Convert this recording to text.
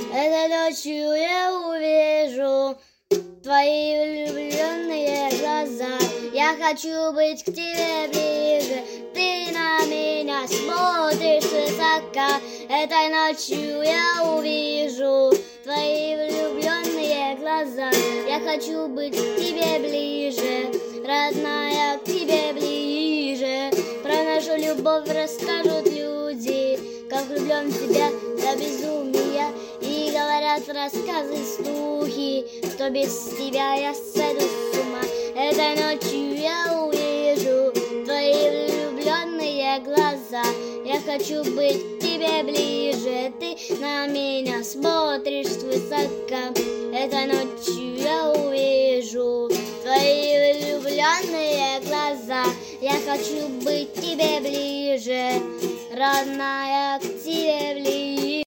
Этой ночью я увижу твои влюбленные глаза. Я хочу быть к тебе ближе, ты на меня смотришь свысока. Этой ночью я увижу твои влюбленные глаза. Я хочу быть к тебе ближе, родная, к тебе ближе. Про нашу любовь расскажут люди, как влюблен в тебя до безумия. И говорят рассказы, слухи, что без тебя я сойду с ума. Этой ночью я увижу твои влюбленные глаза. Я хочу быть к тебе ближе, ты на меня смотришь свысока. Этой ночью я увижу твои влюбленные глаза. Я хочу быть к тебе ближе, родная, к тебе ближе.